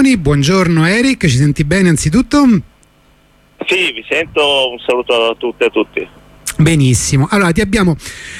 Buongiorno Eric, ci senti bene anzitutto? Sì, vi sento, un saluto a tutte e a tutti. Benissimo, allora ti abbiamo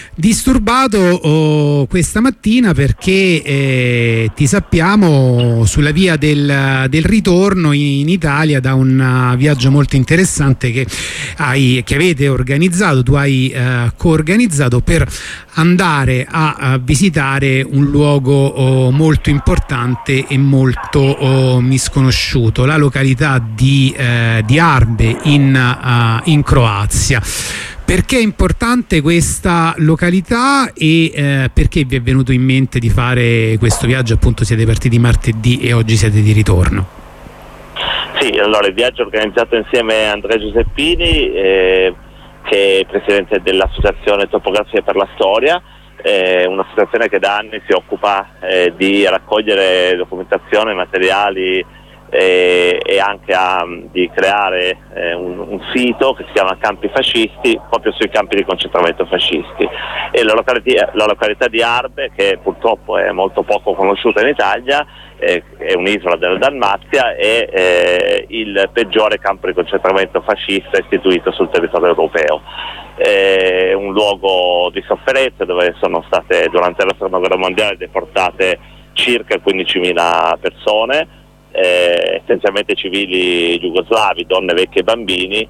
disturbato questa mattina perché ti sappiamo sulla via del ritorno in Italia da un viaggio molto interessante che avete organizzato, tu hai coorganizzato per andare a visitare un luogo molto importante e molto misconosciuto, la località di Arbe in Croazia. Perché è importante questa località e perché vi è venuto in mente di fare questo viaggio? Appunto siete partiti martedì e oggi siete di ritorno. Sì, allora il viaggio è organizzato insieme a Andrea Giuseppini, che è presidente dell'Associazione Topografia per la Storia, un'associazione che da anni si occupa di raccogliere documentazione, materiali e anche di creare un sito che si chiama Campi Fascisti, proprio sui campi di concentramento fascisti. E la località di Arbe, che purtroppo è molto poco conosciuta in Italia, è un'isola della Dalmazia, è il peggiore campo di concentramento fascista istituito sul territorio europeo. È un luogo di sofferenza dove sono state durante la Seconda Guerra Mondiale deportate circa 15.000 persone, essenzialmente civili jugoslavi, donne, vecchi e bambini,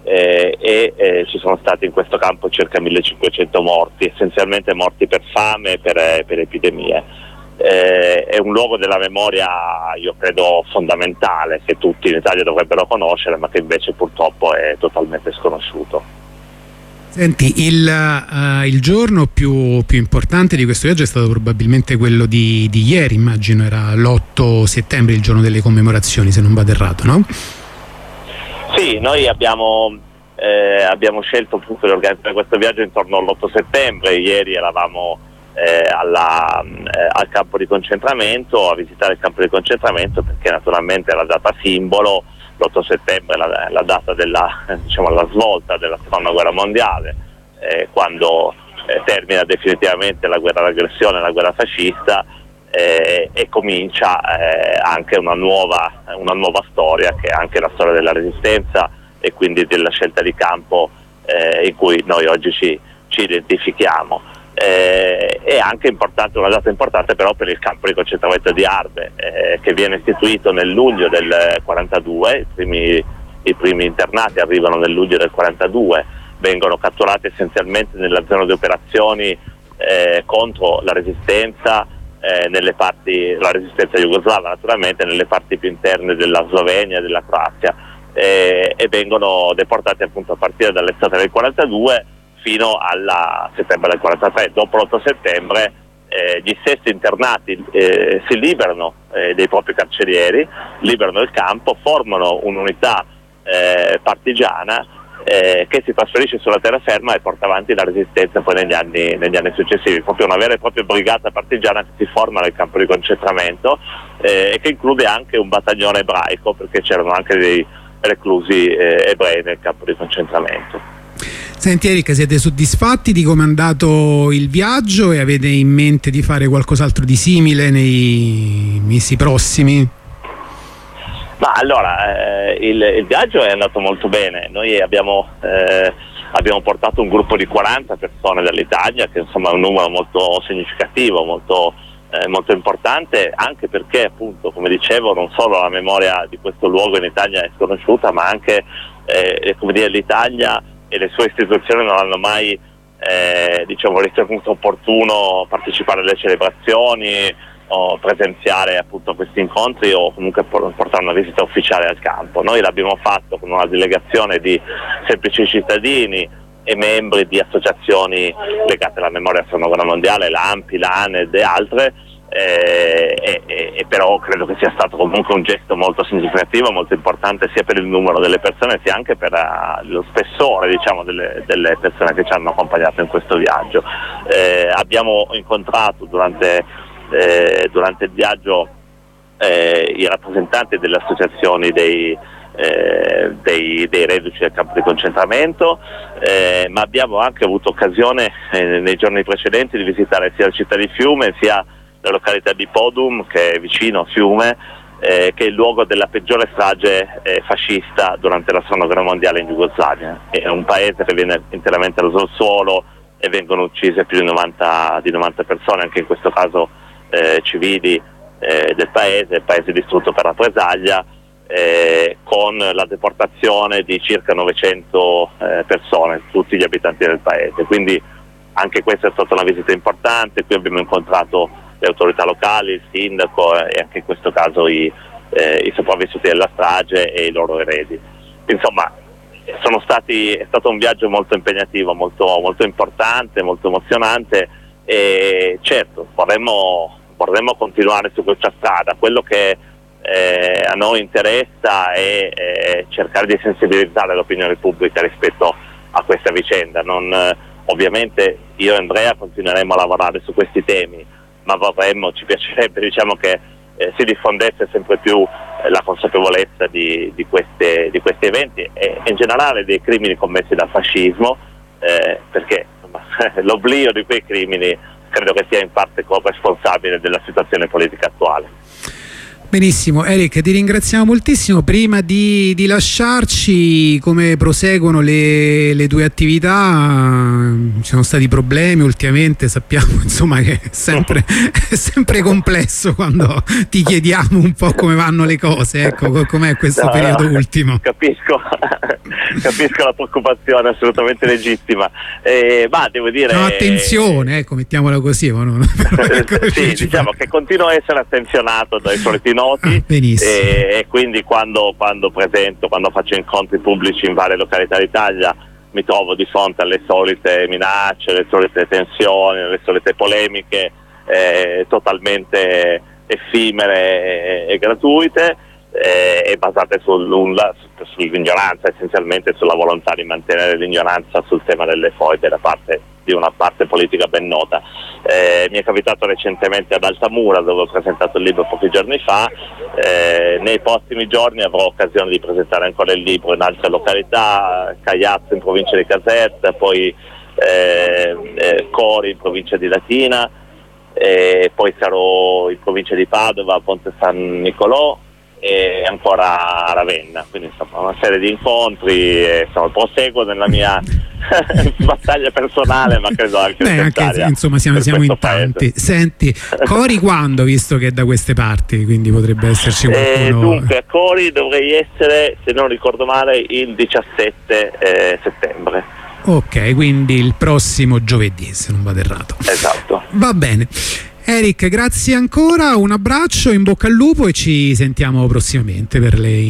e ci sono stati in questo campo circa 1.500 morti, essenzialmente morti per fame e per epidemie. È un luogo della memoria, io credo, fondamentale, che tutti in Italia dovrebbero conoscere, ma che invece purtroppo è totalmente sconosciuto. Senti, il giorno più importante di questo viaggio è stato probabilmente quello di ieri, immagino, era l'8 settembre, il giorno delle commemorazioni, se non vado errato, no? Sì, noi abbiamo scelto appunto di organizzare questo viaggio intorno all'8 settembre, ieri eravamo al campo di concentramento, a visitare il campo di concentramento, perché naturalmente è la data simbolo. L'8 settembre è la data della svolta della Seconda Guerra Mondiale, quando termina definitivamente la guerra d'aggressione, la guerra fascista, e comincia anche una nuova storia, che è anche la storia della resistenza e quindi della scelta di campo in cui noi oggi ci identifichiamo. È anche importante, una data importante però per il campo di concentramento di Arbe, che viene istituito nel luglio del 42, i primi internati arrivano nel luglio del 42, vengono catturati essenzialmente nella zona di operazioni contro la resistenza, la resistenza jugoslava naturalmente, nelle parti più interne della Slovenia e della Croazia, e vengono deportati appunto a partire dall'estate del 42 fino alla settembre del 43. Dopo l'8 settembre gli stessi internati si liberano dei propri carcerieri, liberano il campo, formano un'unità partigiana che si trasferisce sulla terraferma e porta avanti la resistenza poi negli anni successivi. Proprio una vera e propria brigata partigiana che si forma nel campo di concentramento, e che include anche un battaglione ebraico, perché c'erano anche dei reclusi ebrei nel campo di concentramento. Senti Eric, siete soddisfatti di come è andato il viaggio e avete in mente di fare qualcos'altro di simile nei mesi prossimi? Ma allora, il viaggio è andato molto bene. Noi abbiamo portato un gruppo di 40 persone dall'Italia, che insomma è un numero molto significativo, molto importante, anche perché appunto, come dicevo, non solo la memoria di questo luogo in Italia è sconosciuta, ma anche l'Italia e le sue istituzioni non hanno mai ritenuto opportuno partecipare alle celebrazioni o presenziare appunto questi incontri, o comunque portare una visita ufficiale al campo. Noi l'abbiamo fatto con una delegazione di semplici cittadini e membri di associazioni legate alla memoria della Seconda Guerra Mondiale, l'ANPI, l'ANED e altre, e però credo che sia stato comunque un gesto molto significativo, molto importante, sia per il numero delle persone sia anche per lo spessore, diciamo, delle persone che ci hanno accompagnato in questo viaggio. Abbiamo incontrato durante il viaggio i rappresentanti delle associazioni dei reduci del campo di concentramento, ma abbiamo anche avuto occasione nei giorni precedenti di visitare sia la città di Fiume sia la località di Podum, che è vicino a Fiume, che è il luogo della peggiore strage fascista durante la seconda guerra mondiale in Jugoslavia. È un paese che viene interamente raso al suolo e vengono uccise più di 90 persone, anche in questo caso civili del paese, il paese distrutto per rappresaglia, con la deportazione di circa 900 persone, tutti gli abitanti del paese. Quindi anche questa è stata una visita importante. Qui abbiamo incontrato le autorità locali, il sindaco e anche in questo caso i sopravvissuti della strage e i loro eredi. Insomma, è stato un viaggio molto impegnativo, molto importante, molto emozionante, e certo vorremmo continuare su questa strada. Quello che a noi interessa è cercare di sensibilizzare l'opinione pubblica rispetto a questa vicenda. Ovviamente io e Andrea continueremo a lavorare su questi temi, ma ci piacerebbe che si diffondesse sempre più la consapevolezza di questi eventi e in generale dei crimini commessi dal fascismo, perché l'oblio di quei crimini credo che sia in parte corresponsabile della situazione politica attuale. Benissimo, Eric, ti ringraziamo moltissimo. Prima di lasciarci, come proseguono le tue attività? Ci sono stati problemi ultimamente, sappiamo insomma che è sempre complesso quando ti chiediamo un po' come vanno le cose, ecco, com'è questo periodo ultimo. Capisco la preoccupazione, assolutamente legittima, ma devo dire... No, attenzione, ecco, mettiamola così. Sì, diciamo che continuo a essere attenzionato dai soliti noti, e quindi quando faccio incontri pubblici in varie località d'Italia mi trovo di fronte alle solite minacce, alle solite tensioni, alle solite polemiche totalmente effimere e gratuite, e basate sull'ignoranza, essenzialmente sulla volontà di mantenere l'ignoranza sul tema delle foibe da parte di una parte politica ben nota. Mi è capitato recentemente ad Altamura, dove ho presentato il libro pochi giorni fa. Nei prossimi giorni avrò occasione di presentare ancora il libro in altre località, Caiazzo in provincia di Caserta, poi Cori in provincia di Latina, poi sarò in provincia di Padova, a Ponte San Nicolò, e ancora a Ravenna, quindi insomma una serie di incontri, proseguo nella mia battaglia personale, ma credo anche necessaria. Insomma siamo in tanti. Senti, Cori quando, visto che è da queste parti, quindi potrebbe esserci qualcuno... Dunque, a Cori dovrei essere, se non ricordo male, il 17 settembre. Ok, quindi il prossimo giovedì, se non vado errato. Esatto. Va bene. Eric, grazie ancora, un abbraccio, in bocca al lupo, e ci sentiamo prossimamente per le